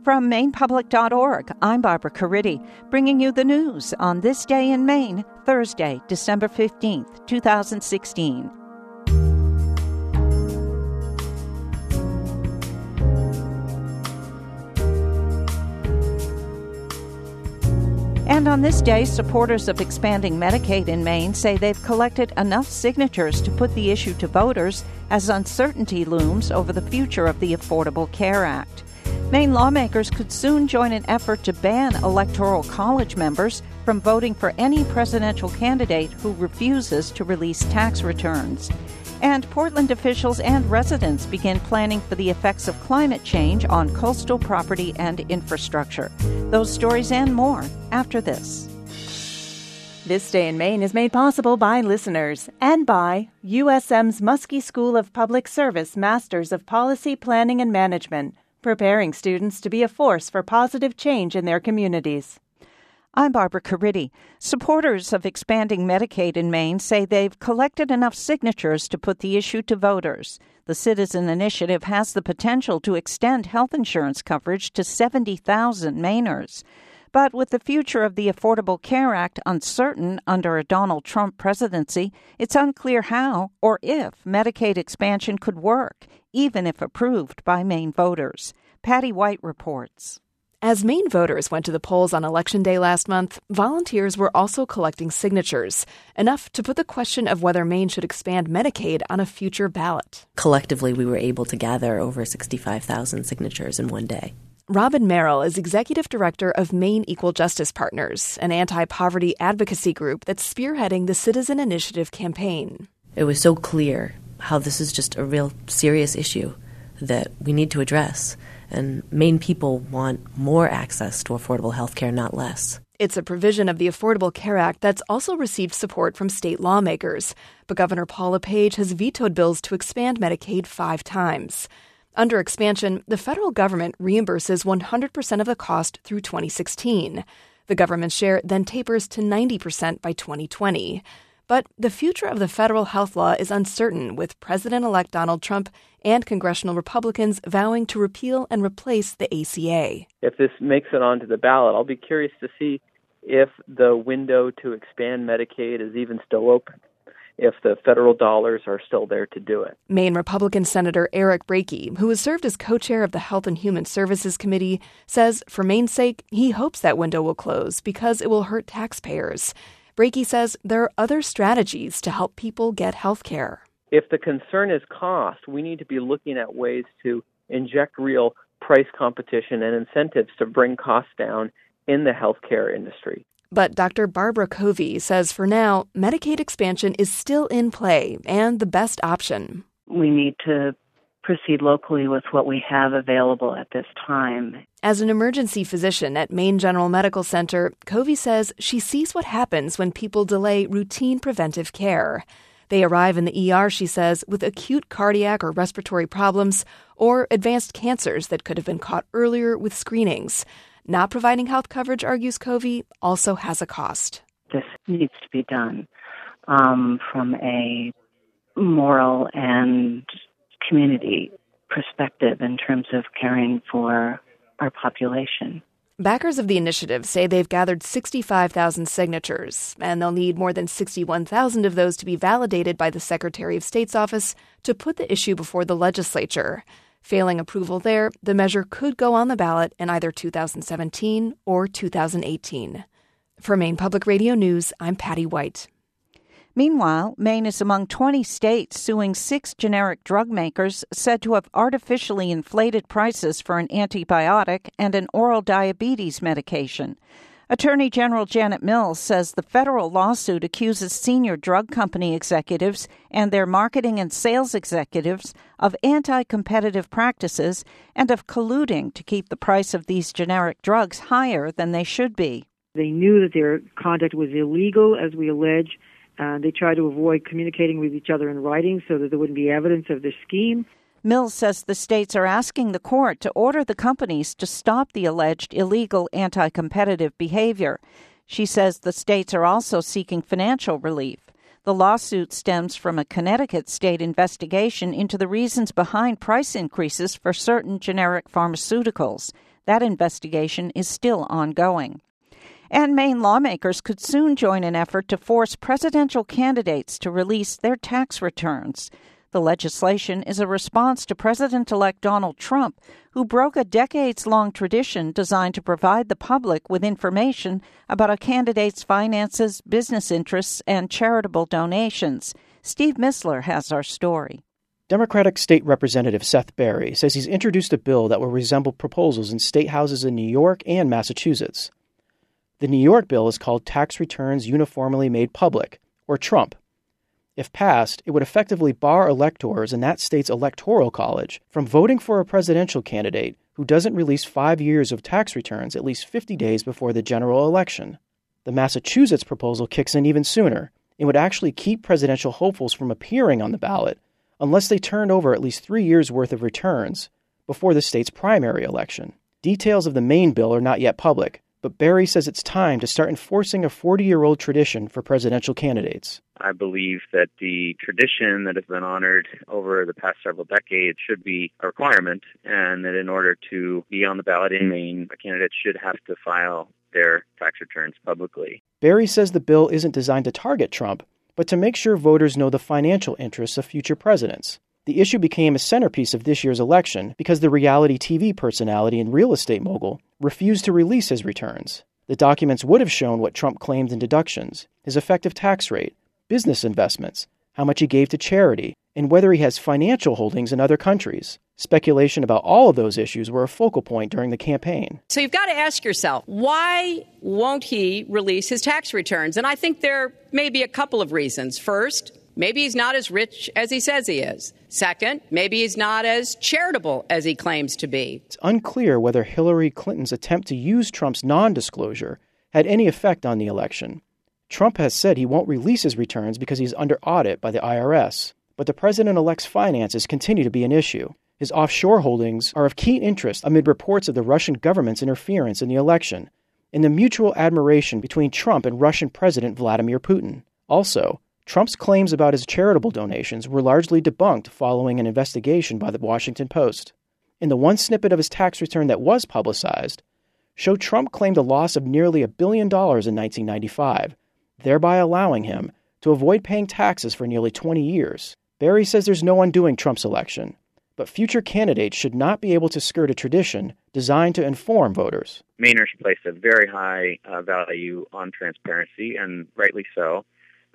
From MainePublic.org, I'm Barbara Caridi, bringing you the news on this day in Maine, Thursday, December 15th, 2016. And on this day, supporters of expanding Medicaid in Maine say they've collected enough signatures to put the issue to voters as uncertainty looms over the future of the Affordable Care Act. Maine lawmakers could soon join an effort to ban Electoral College members from voting for any presidential candidate who refuses to release tax returns. And Portland officials and residents begin planning for the effects of climate change on coastal property and infrastructure. Those stories and more after this. This Day in Maine is made possible by listeners and by USM's Muskie School of Public Service Masters of Policy Planning and Management, preparing students to be a force for positive change in their communities. I'm Barbara Caridi. Supporters of expanding Medicaid in Maine say they've collected enough signatures to put the issue to voters. The Citizen Initiative has the potential to extend health insurance coverage to 70,000 Mainers. But with the future of the Affordable Care Act uncertain under a Donald Trump presidency, it's unclear how or if Medicaid expansion could work, even if approved by Maine voters. Patty White reports. As Maine voters went to the polls on Election Day last month, volunteers were also collecting signatures, enough to put the question of whether Maine should expand Medicaid on a future ballot. Collectively, we were able to gather over 65,000 signatures in one day. Robin Merrill is executive director of Maine Equal Justice Partners, an anti-poverty advocacy group that's spearheading the Citizen Initiative campaign. It was so clear how this is just a real serious issue that we need to address. And Maine people want more access to affordable health care, not less. It's a provision of the Affordable Care Act that's also received support from state lawmakers. But Governor Paul LePage has vetoed bills to expand Medicaid 5 times. Under expansion, the federal government reimburses 100% of the cost through 2016. The government's share then tapers to 90% by 2020. But the future of the federal health law is uncertain, with President-elect Donald Trump and congressional Republicans vowing to repeal and replace the ACA. If this makes it onto the ballot, I'll be curious to see if the window to expand Medicaid is even still open, if the federal dollars are still there to do it. Maine Republican Senator Eric Brakey, who has served as co-chair of the Health and Human Services Committee, says for Maine's sake, he hopes that window will close because it will hurt taxpayers. Brakey says there are other strategies to help people get health care. If the concern is cost, we need to be looking at ways to inject real price competition and incentives to bring costs down in the healthcare industry. But Dr. Barbara Covey says for now, Medicaid expansion is still in play and the best option. We need to proceed locally with what we have available at this time. As an emergency physician at Maine General Medical Center, Covey says she sees what happens when people delay routine preventive care. They arrive in the ER, she says, with acute cardiac or respiratory problems or advanced cancers that could have been caught earlier with screenings. Not providing health coverage, argues Covey, also has a cost. This needs to be done from a moral and community perspective in terms of caring for our population. Backers of the initiative say they've gathered 65,000 signatures, and they'll need more than 61,000 of those to be validated by the Secretary of State's office to put the issue before the legislature. Failing approval there, the measure could go on the ballot in either 2017 or 2018. For Maine Public Radio News, I'm Patty White. Meanwhile, Maine is among 20 states suing 6 generic drug makers said to have artificially inflated prices for an antibiotic and an oral diabetes medication. Attorney General Janet Mills says the federal lawsuit accuses senior drug company executives and their marketing and sales executives of anti-competitive practices and of colluding to keep the price of these generic drugs higher than they should be. They knew that their conduct was illegal, as we allege. They tried to avoid communicating with each other in writing so that there wouldn't be evidence of the scheme. Mills says the states are asking the court to order the companies to stop the alleged illegal anti-competitive behavior. She says the states are also seeking financial relief. The lawsuit stems from a Connecticut state investigation into the reasons behind price increases for certain generic pharmaceuticals. That investigation is still ongoing. And Maine lawmakers could soon join an effort to force presidential candidates to release their tax returns. The legislation is a response to President-elect Donald Trump, who broke a decades-long tradition designed to provide the public with information about a candidate's finances, business interests, and charitable donations. Steve Missler has our story. Democratic State Representative Seth Berry says he's introduced a bill that will resemble proposals in state houses in New York and Massachusetts. The New York bill is called Tax Returns Uniformly Made Public, or Trump. If passed, it would effectively bar electors in that state's electoral college from voting for a presidential candidate who doesn't release 5 years of tax returns at least 50 days before the general election. The Massachusetts proposal kicks in even sooner. It would actually keep presidential hopefuls from appearing on the ballot unless they turned over at least 3 years' worth of returns before the state's primary election. Details of the Maine bill are not yet public, but Berry says it's time to start enforcing a 40-year-old tradition for presidential candidates. I believe that the tradition that has been honored over the past several decades should be a requirement, and that in order to be on the ballot in Maine, a candidate should have to file their tax returns publicly. Berry says the bill isn't designed to target Trump, but to make sure voters know the financial interests of future presidents. The issue became a centerpiece of this year's election because the reality TV personality and real estate mogul refused to release his returns. The documents would have shown what Trump claimed in deductions, his effective tax rate, business investments, how much he gave to charity, and whether he has financial holdings in other countries. Speculation about all of those issues were a focal point during the campaign. So you've got to ask yourself, why won't he release his tax returns? And I think there may be a couple of reasons. First, maybe he's not as rich as he says he is. Second, maybe he's not as charitable as he claims to be. It's unclear whether Hillary Clinton's attempt to use Trump's non-disclosure had any effect on the election. Trump has said he won't release his returns because he's under audit by the IRS. But the president-elect's finances continue to be an issue. His offshore holdings are of keen interest amid reports of the Russian government's interference in the election and the mutual admiration between Trump and Russian President Vladimir Putin. Also, Trump's claims about his charitable donations were largely debunked following an investigation by the Washington Post. In the one snippet of his tax return that was publicized, showed Trump claimed a loss of nearly $1 billion in 1995, thereby allowing him to avoid paying taxes for nearly 20 years. Berry says there's no undoing Trump's election, but future candidates should not be able to skirt a tradition designed to inform voters. Mainers place a very high value on transparency, and rightly so.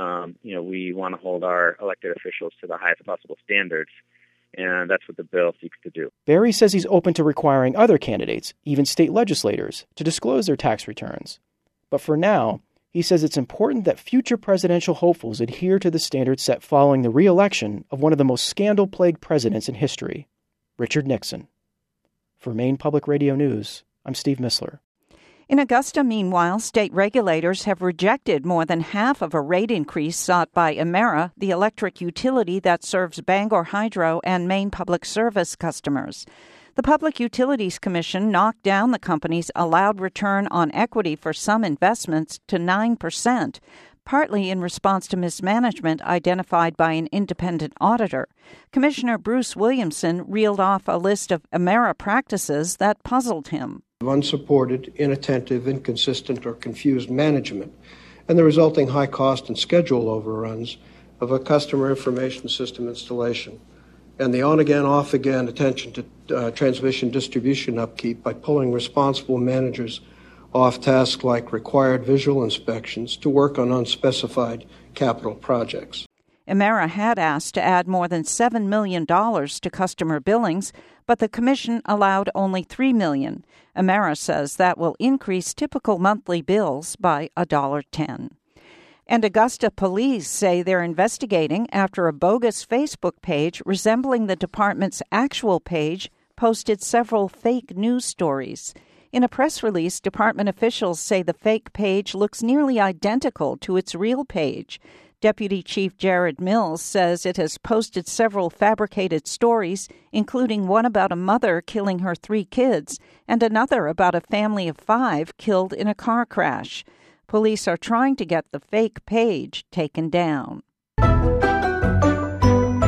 We want to hold our elected officials to the highest possible standards, and that's what the bill seeks to do. Berry says he's open to requiring other candidates, even state legislators, to disclose their tax returns. But for now, he says it's important that future presidential hopefuls adhere to the standards set following the re-election of one of the most scandal-plagued presidents in history, Richard Nixon. For Maine Public Radio News, I'm Steve Missler. In Augusta, meanwhile, state regulators have rejected more than half of a rate increase sought by Emera, the electric utility that serves Bangor Hydro and Maine Public Service customers. The Public Utilities Commission knocked down the company's allowed return on equity for some investments to 9%, partly in response to mismanagement identified by an independent auditor. Commissioner Bruce Williamson reeled off a list of Emera practices that puzzled him. Unsupported, inattentive, inconsistent, or confused management, and the resulting high cost and schedule overruns of a customer information system installation, and the on-again, off-again attention to transmission distribution upkeep by pulling responsible managers off tasks like required visual inspections to work on unspecified capital projects. Emera had asked to add more than $7 million to customer billings, but the Commission allowed only $3 million. Emera says that will increase typical monthly bills by $1.10. And Augusta police say they're investigating after a bogus Facebook page resembling the department's actual page posted several fake news stories. In a press release, department officials say the fake page looks nearly identical to its real page. Deputy Chief Jared Mills says it has posted several fabricated stories, including one about a mother killing her 3 kids and another about a family of 5 killed in a car crash. Police are trying to get the fake page taken down.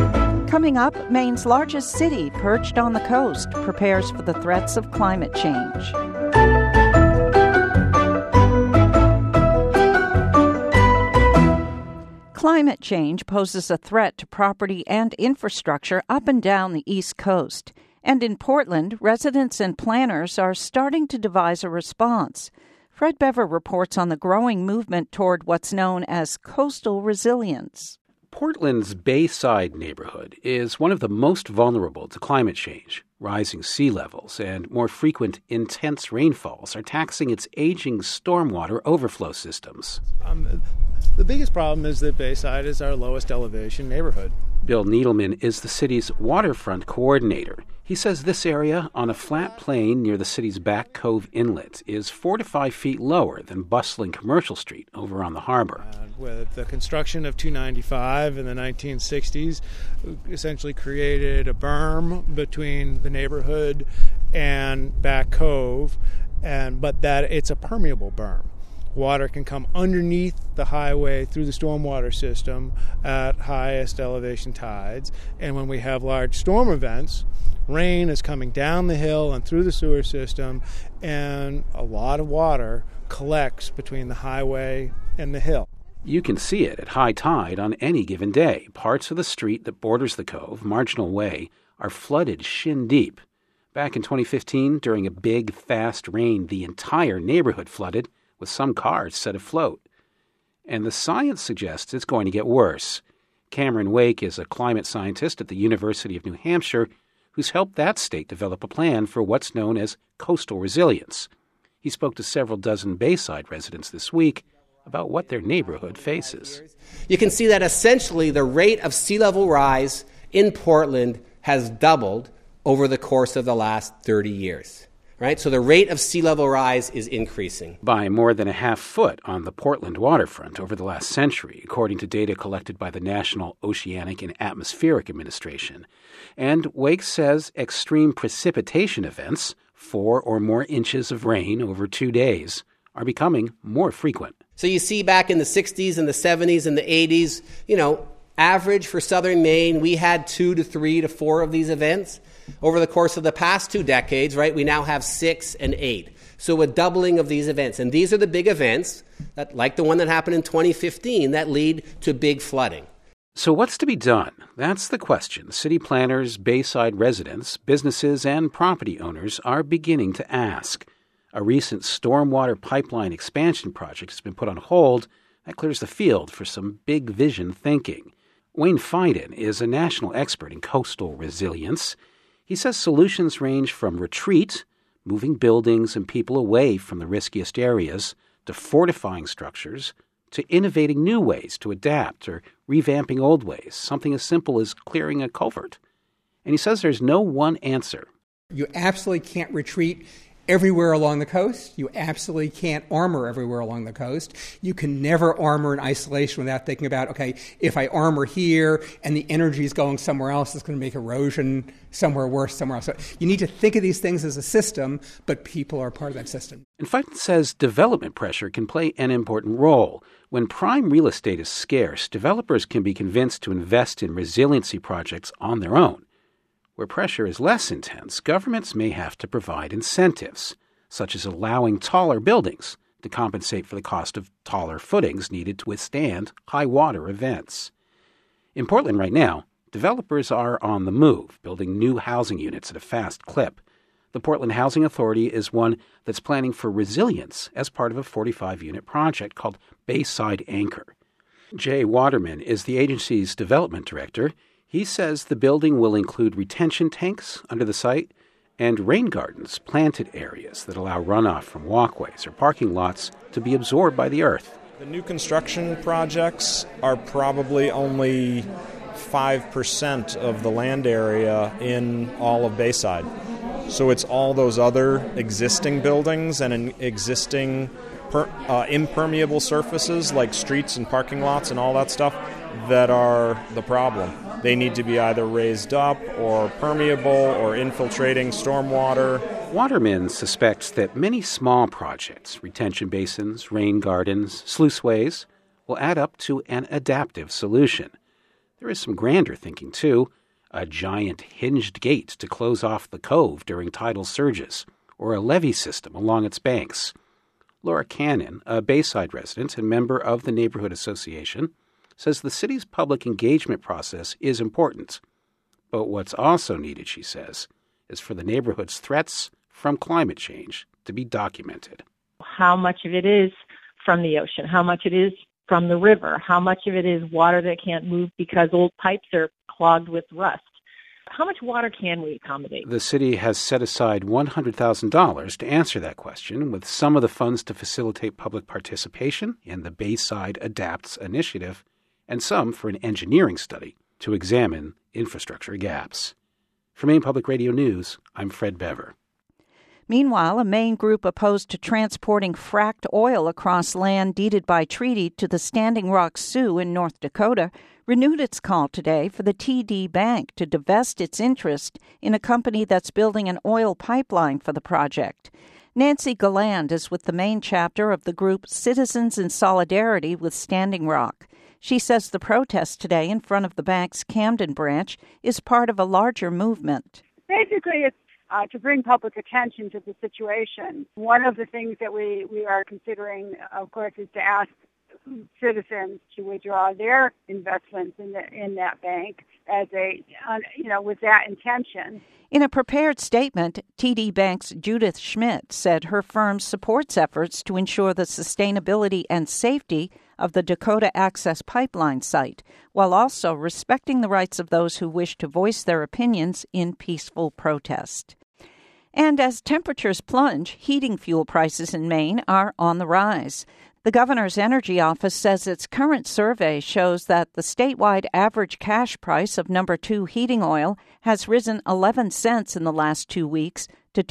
Coming up, Maine's largest city, perched on the coast, prepares for the threats of climate change. Climate change poses a threat to property and infrastructure up and down the East Coast. And in Portland, residents and planners are starting to devise a response. Fred Bever reports on the growing movement toward what's known as coastal resilience. Portland's Bayside neighborhood is one of the most vulnerable to climate change. Rising sea levels and more frequent intense rainfalls are taxing its aging stormwater overflow systems. The biggest problem is that Bayside is our lowest elevation neighborhood. Bill Needleman is the city's waterfront coordinator. He says this area, on a flat plain near the city's Back Cove Inlet, is 4 to 5 feet lower than bustling Commercial Street over on the harbor. With the construction of 295 in the 1960s, essentially created a berm between the neighborhood and Back Cove, but that it's a permeable berm. Water can come underneath the highway through the stormwater system at highest elevation tides. And when we have large storm events, rain is coming down the hill and through the sewer system, and a lot of water collects between the highway and the hill. You can see it at high tide on any given day. Parts of the street that borders the cove, Marginal Way, are flooded shin deep. Back in 2015, during a big, fast rain, the entire neighborhood flooded, with some cars set afloat. And the science suggests it's going to get worse. Cameron Wake is a climate scientist at the University of New Hampshire who's helped that state develop a plan for what's known as coastal resilience. He spoke to several dozen Bayside residents this week about what their neighborhood faces. You can see that essentially the rate of sea level rise in Portland has doubled over the course of the last 30 years. Right? So the rate of sea level rise is increasing. By more than a half foot on the Portland waterfront over the last century, according to data collected by the National Oceanic and Atmospheric Administration. And Wake says extreme precipitation events, 4 or more inches of rain over 2 days, are becoming more frequent. So you see back in the 60s and the 70s and the 80s, average for southern Maine, we had 2 to 3 to 4 of these events. Over the course of the past 2 decades, right, we now have 6 and 8. So a doubling of these events. And these are the big events, that, like the one that happened in 2015, that lead to big flooding. So what's to be done? That's the question city planners, Bayside residents, businesses, and property owners are beginning to ask. A recent stormwater pipeline expansion project has been put on hold. That clears the field for some big vision thinking. Wayne Fiden is a national expert in coastal resilience. He says solutions range from retreat, moving buildings and people away from the riskiest areas, to fortifying structures, to innovating new ways to adapt or revamping old ways, something as simple as clearing a culvert. And he says there's no one answer. You absolutely can't retreat everywhere along the coast. You absolutely can't armor everywhere along the coast. You can never armor in isolation without thinking about, okay, if I armor here and the energy is going somewhere else, it's going to make erosion somewhere worse somewhere else. So you need to think of these things as a system, but people are part of that system. And Fiden says development pressure can play an important role. When prime real estate is scarce, developers can be convinced to invest in resiliency projects on their own. Where pressure is less intense, governments may have to provide incentives, such as allowing taller buildings to compensate for the cost of taller footings needed to withstand high water events. In Portland right now, developers are on the move, building new housing units at a fast clip. The Portland Housing Authority is one that's planning for resilience as part of a 45-unit project called Bayside Anchor. Jay Waterman is the agency's development director. He says the building will include retention tanks under the site and rain gardens, planted areas that allow runoff from walkways or parking lots to be absorbed by the earth. The new construction projects are probably only 5% of the land area in all of Bayside. So it's all those other existing buildings and existing impermeable surfaces like streets and parking lots and all that stuff that are the problem. They need to be either raised up or permeable or infiltrating stormwater. Waterman suspects that many small projects, retention basins, rain gardens, sluiceways, will add up to an adaptive solution. There is some grander thinking, too. a giant hinged gate to close off the cove during tidal surges, or a levee system along its banks. Laura Cannon, a Bayside resident and member of the Neighborhood Association, says the city's public engagement process is important. But what's also needed, she says, is for the neighborhood's threats from climate change to be documented. How much of it is from the ocean? How much it is from the river? How much of it is water that can't move because old pipes are clogged with rust? How much water can we accommodate? The city has set aside $100,000 to answer that question, with some of the funds to facilitate public participation in the Bayside Adapts initiative and some for an engineering study to examine infrastructure gaps. For Maine Public Radio News, I'm Fred Bever. Meanwhile, a Maine group opposed to transporting fracked oil across land deeded by treaty to the Standing Rock Sioux in North Dakota renewed its call today for the TD Bank to divest its interest in a company that's building an oil pipeline for the project. Nancy Galland is with the Maine chapter of the group Citizens in Solidarity with Standing Rock. She says the protest today in front of the bank's Camden branch is part of a larger movement. Basically, it's to bring public attention to the situation. One of the things that we are considering, of course, is to ask citizens to withdraw their investments in that bank as with that intention. In a prepared statement, TD Bank's Judith Schmidt said her firm supports efforts to ensure the sustainability and safety of the Dakota Access Pipeline site, while also respecting the rights of those who wish to voice their opinions in peaceful protest. And as temperatures plunge, heating fuel prices in Maine are on the rise. The governor's energy office says its current survey shows that the statewide average cash price of number 2 heating oil has risen 11 cents in the last 2 weeks to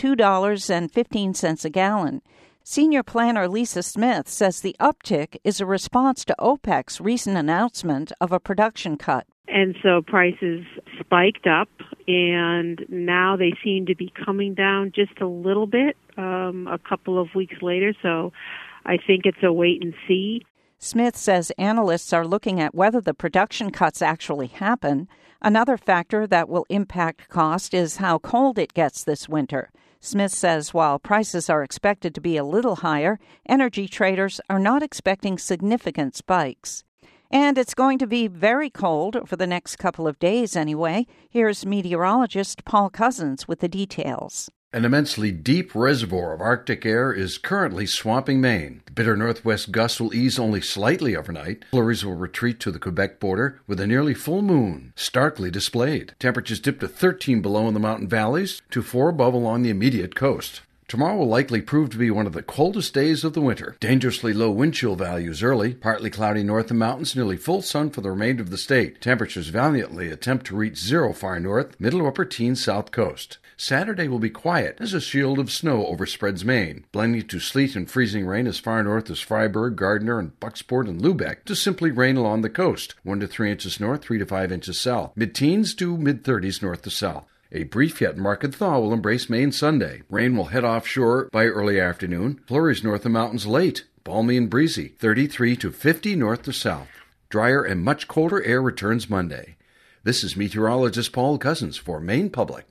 $2.15 a gallon. Senior planner Lisa Smith says the uptick is a response to OPEC's recent announcement of a production cut. And so prices spiked up, and now they seem to be coming down just a little bit a couple of weeks later. So I think it's a wait and see. Smith says analysts are looking at whether the production cuts actually happen. Another factor that will impact cost is how cold it gets this winter. Smith says while prices are expected to be a little higher, energy traders are not expecting significant spikes. And it's going to be very cold for the next couple of days anyway. Here's meteorologist Paul Cousins with the details. An immensely deep reservoir of Arctic air is currently swamping Maine. The bitter northwest gusts will ease only slightly overnight. Flurries will retreat to the Quebec border with a nearly full moon starkly displayed. Temperatures dip to 13 below in the mountain valleys, to 4 above along the immediate coast. Tomorrow will likely prove to be one of the coldest days of the winter. Dangerously low wind chill values early, partly cloudy north of the mountains, nearly full sun for the remainder of the state. Temperatures valiantly attempt to reach 0 far north, middle to upper teens south coast. Saturday will be quiet as a shield of snow overspreads Maine, blending to sleet and freezing rain as far north as Fryeburg, Gardner, and Bucksport and Lubeck, to simply rain along the coast, 1 to 3 inches north, 3 to 5 inches south, mid-teens to mid-30s north to south. A brief yet marked thaw will embrace Maine Sunday. Rain will head offshore by early afternoon. Flurries north of the mountains late. Balmy and breezy. 33 to 50 north to south. Drier and much colder air returns Monday. This is meteorologist Paul Cousins for Maine Public.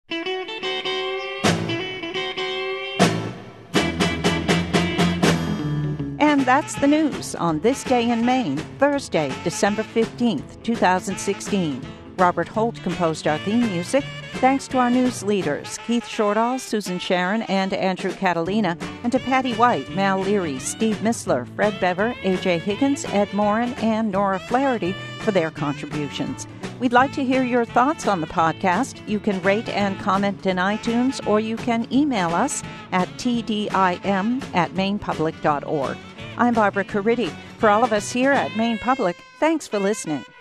And that's the news on This Day in Maine, Thursday, December 15th, 2016. Robert Holt composed our theme music. Thanks to our news leaders, Keith Shortall, Susan Sharon, and Andrew Catalina, and to Patty White, Mal Leary, Steve Missler, Fred Bever, A.J. Higgins, Ed Morin, and Nora Flaherty for their contributions. We'd like to hear your thoughts on the podcast. You can rate and comment in iTunes, or you can email us at tdim@mainepublic.org. I'm Barbara Caridi. For all of us here at Maine Public, thanks for listening.